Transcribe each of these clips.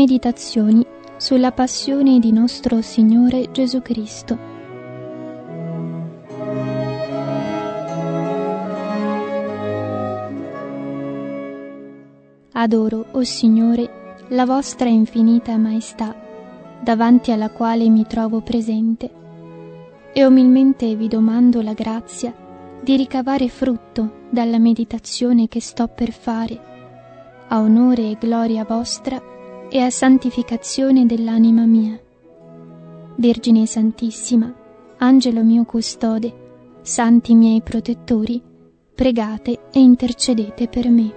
Meditazioni sulla passione di nostro Signore Gesù Cristo. Adoro, o Signore, la vostra infinita maestà, davanti alla quale mi trovo presente, e umilmente vi domando la grazia di ricavare frutto dalla meditazione che sto per fare, a onore e gloria vostra e a santificazione dell'anima mia. Vergine Santissima, Angelo mio custode, santi miei protettori, pregate e intercedete per me.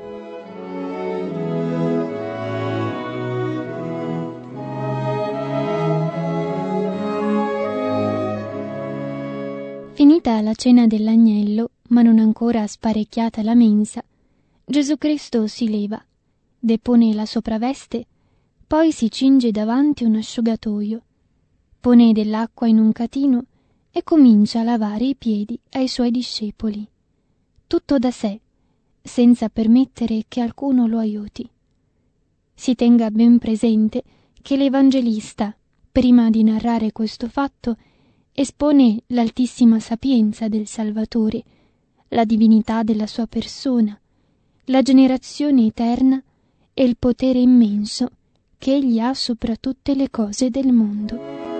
Finita la cena dell'agnello, ma non ancora sparecchiata la mensa, Gesù Cristo si leva, depone la sopravveste, poi si cinge davanti un asciugatoio, pone dell'acqua in un catino e comincia a lavare i piedi ai suoi discepoli, tutto da sé, senza permettere che alcuno lo aiuti. Si tenga ben presente che l'Evangelista, prima di narrare questo fatto, espone l'altissima sapienza del Salvatore, la divinità della sua persona, la generazione eterna e il potere immenso che egli ha sopra tutte le cose del mondo.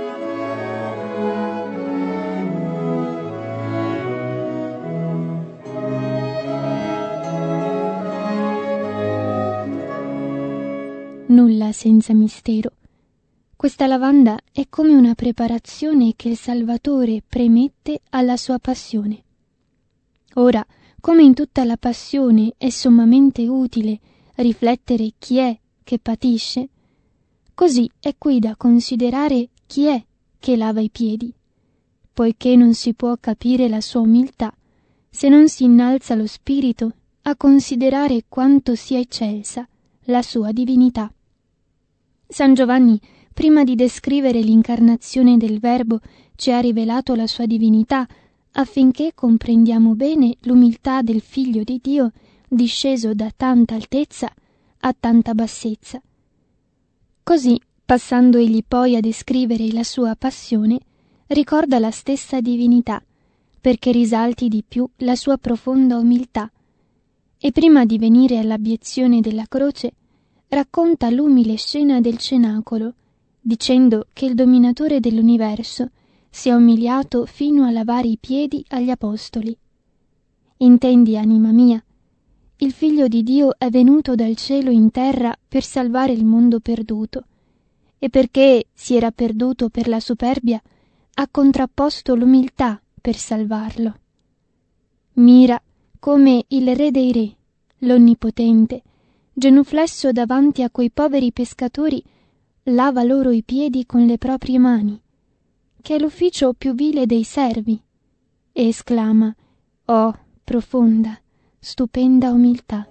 Nulla senza mistero. Questa lavanda è come una preparazione che il Salvatore premette alla sua passione. Ora, come in tutta la passione è sommamente utile riflettere chi è che patisce, così è qui da considerare chi è che lava i piedi, poiché non si può capire la sua umiltà se non si innalza lo spirito a considerare quanto sia eccelsa la sua divinità. San Giovanni, prima di descrivere l'incarnazione del Verbo, ci ha rivelato la sua divinità, affinché comprendiamo bene l'umiltà del Figlio di Dio, disceso da tanta altezza a tanta bassezza. Così, passando egli poi a descrivere la sua passione, ricorda la stessa divinità, perché risalti di più la sua profonda umiltà, e prima di venire all'abiezione della croce, racconta l'umile scena del cenacolo, dicendo che il dominatore dell'universo si è umiliato fino a lavare i piedi agli apostoli. Intendi, anima mia, il Figlio di Dio è venuto dal cielo in terra per salvare il mondo perduto, e perché si era perduto per la superbia, ha contrapposto l'umiltà per salvarlo. Mira come il Re dei Re, l'Onnipotente, genuflesso davanti a quei poveri pescatori, lava loro i piedi con le proprie mani, che è l'ufficio più vile dei servi, e esclama: «Oh, profonda, stupenda umiltà!»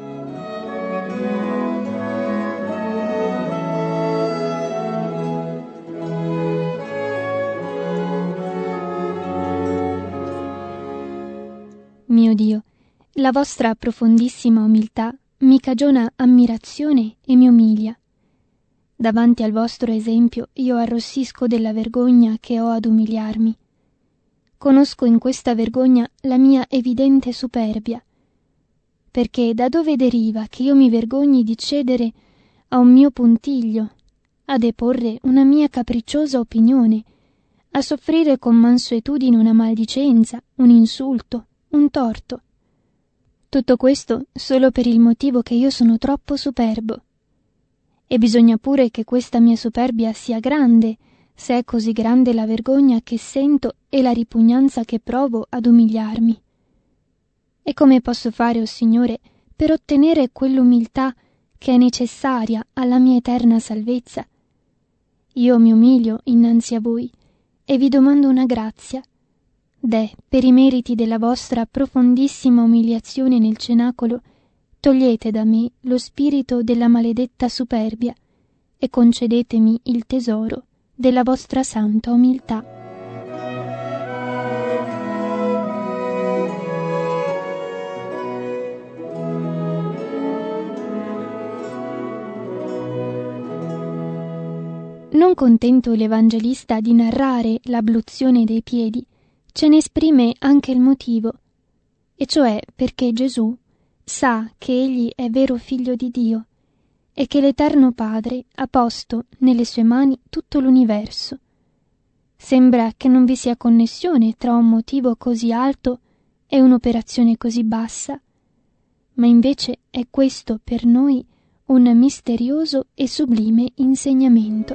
Mio Dio, la vostra profondissima umiltà mi cagiona ammirazione e mi umilia. Davanti al vostro esempio io arrossisco della vergogna che ho ad umiliarmi. Conosco in questa vergogna la mia evidente superbia, perché da dove deriva che io mi vergogni di cedere a un mio puntiglio, a deporre una mia capricciosa opinione, a soffrire con mansuetudine una maldicenza, un insulto, un torto? Tutto questo solo per il motivo che io sono troppo superbo. E bisogna pure che questa mia superbia sia grande, se è così grande la vergogna che sento e la ripugnanza che provo ad umiliarmi. E come posso fare, o Signore, per ottenere quell'umiltà che è necessaria alla mia eterna salvezza? Io mi umilio innanzi a voi e vi domando una grazia. Deh, per i meriti della vostra profondissima umiliazione nel cenacolo, togliete da me lo spirito della maledetta superbia e concedetemi il tesoro della vostra santa umiltà. Non contento l'Evangelista di narrare l'abluzione dei piedi, ce ne esprime anche il motivo, e cioè perché Gesù sa che egli è vero figlio di Dio e che l'Eterno Padre ha posto nelle sue mani tutto l'universo. Sembra che non vi sia connessione tra un motivo così alto e un'operazione così bassa, ma invece è questo per noi un misterioso e sublime insegnamento.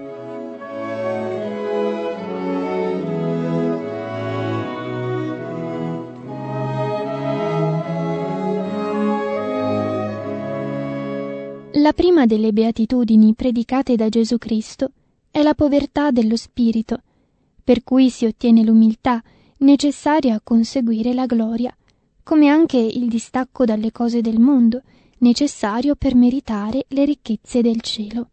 La prima delle beatitudini predicate da Gesù Cristo è la povertà dello spirito, per cui si ottiene l'umiltà necessaria a conseguire la gloria, come anche il distacco dalle cose del mondo, necessario per meritare le ricchezze del cielo.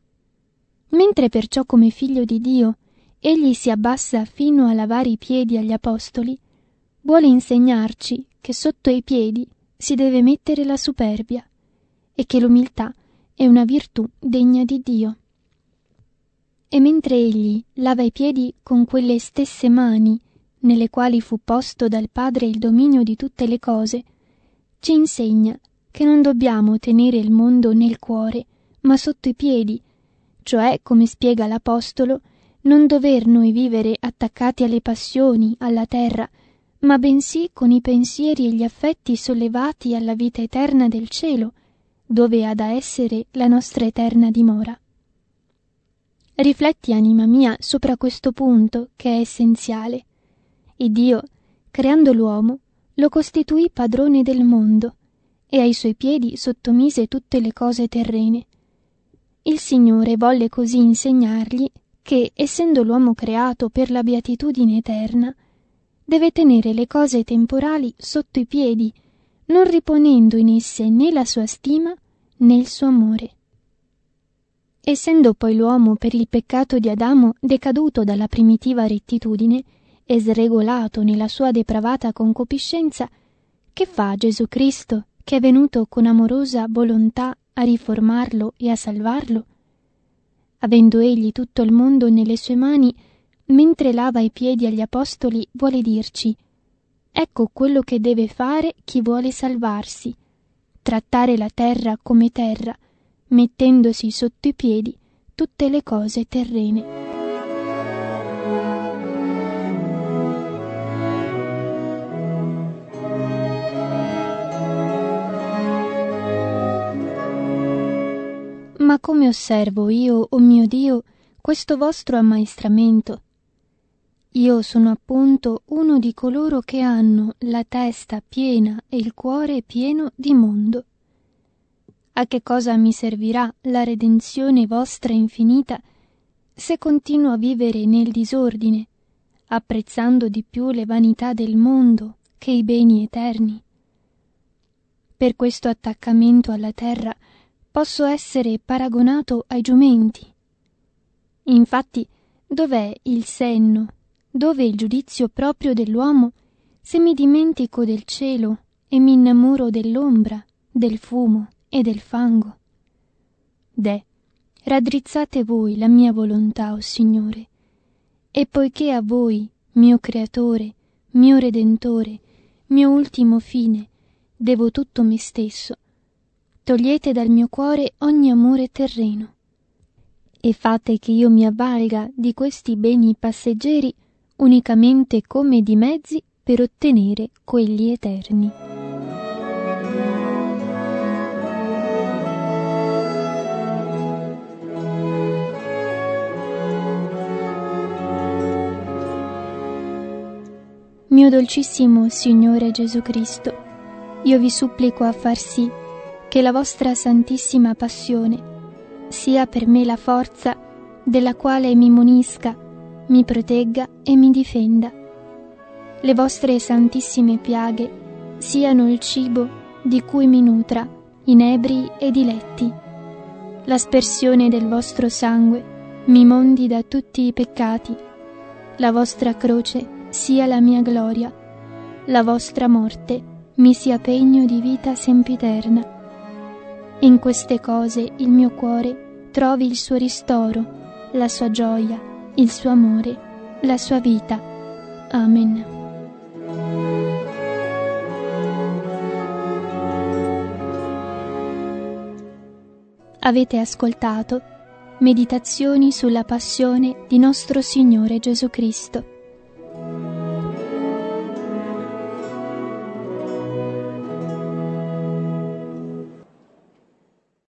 Mentre perciò come figlio di Dio egli si abbassa fino a lavare i piedi agli apostoli, vuole insegnarci che sotto i piedi si deve mettere la superbia e che l'umiltà è una virtù degna di Dio. E mentre egli lava i piedi con quelle stesse mani nelle quali fu posto dal Padre il dominio di tutte le cose, ci insegna che non dobbiamo tenere il mondo nel cuore, ma sotto i piedi, cioè, come spiega l'Apostolo, non dover noi vivere attaccati alle passioni, alla terra, ma bensì con i pensieri e gli affetti sollevati alla vita eterna del cielo, dove ha da essere la nostra eterna dimora. Rifletti, anima mia, sopra questo punto che è essenziale. E Dio, creando l'uomo, lo costituì padrone del mondo e ai suoi piedi sottomise tutte le cose terrene. Il Signore volle così insegnargli che, essendo l'uomo creato per la beatitudine eterna, deve tenere le cose temporali sotto i piedi, non riponendo in esse né la sua stima né il suo amore. Essendo poi l'uomo per il peccato di Adamo decaduto dalla primitiva rettitudine e sregolato nella sua depravata concupiscenza, che fa Gesù Cristo, che è venuto con amorosa volontà a riformarlo e a salvarlo? Avendo egli tutto il mondo nelle sue mani, mentre lava i piedi agli apostoli, vuole dirci: ecco quello che deve fare chi vuole salvarsi, trattare la terra come terra, mettendosi sotto i piedi tutte le cose terrene. Ma come osservo io, o mio Dio, questo vostro ammaestramento? Io sono appunto uno di coloro che hanno la testa piena e il cuore pieno di mondo. A che cosa mi servirà la redenzione vostra infinita se continuo a vivere nel disordine, apprezzando di più le vanità del mondo che i beni eterni? Per questo attaccamento alla terra posso essere paragonato ai giumenti. Infatti, dov'è il senno, dove il giudizio proprio dell'uomo, se mi dimentico del cielo e mi innamoro dell'ombra, del fumo e del fango? Deh, raddrizzate voi la mia volontà, o Signore, e poiché a voi, mio Creatore, mio Redentore, mio ultimo fine, devo tutto me stesso, togliete dal mio cuore ogni amore terreno e fate che io mi avvalga di questi beni passeggeri unicamente come di mezzi per ottenere quelli eterni. Mio dolcissimo Signore Gesù Cristo, io vi supplico a far sì che la vostra santissima passione sia per me la forza della quale mi munisca, mi protegga e mi difenda. Le vostre santissime piaghe siano il cibo di cui mi nutra, inebri e diletti. L'aspersione del vostro sangue mi mondi da tutti i peccati. La vostra croce sia la mia gloria. La vostra morte mi sia pegno di vita sempiterna. In queste cose il mio cuore trovi il suo ristoro, la sua gioia, il suo amore, la sua vita. Amen. Avete ascoltato Meditazioni sulla passione di nostro Signore Gesù Cristo,